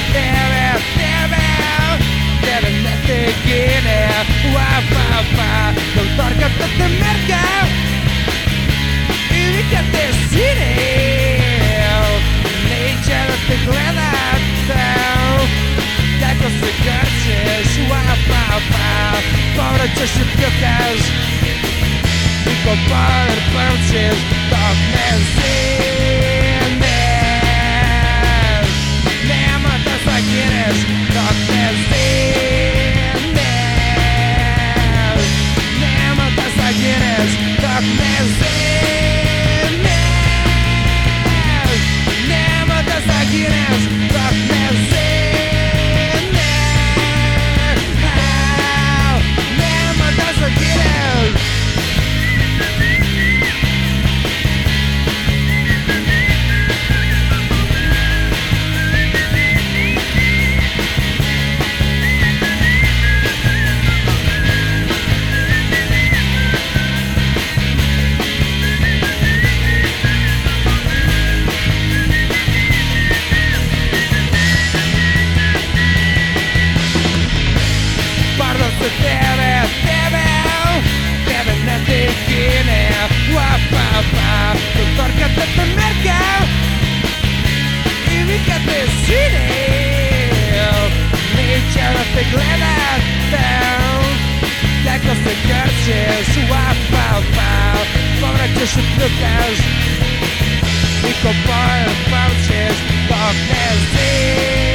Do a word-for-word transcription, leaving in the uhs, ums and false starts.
Tebe, tebe, tebe ne te gine. Wa, wa, wa, doctor que te te merca i que te sine. Neće da te gleda teo, kako se grčeš. Wa, wa, wa, povraćaš i pljukaš i ko power punches dok ne zineš. Nema da zagineš dok ne zineš. Nema da zagineš dok ne zineš. Nema da zagineš dok ne zineš. Nema da zagineš. Tebe, tebe, tebe ne te gine. Wa, wa, wa, doctor que te te merca i vi que te sine. Neće da te gleda teo, kako se grčeš. Wa, wa, wa, povraćaš i pljukaš i ko power punches dok ne zineš.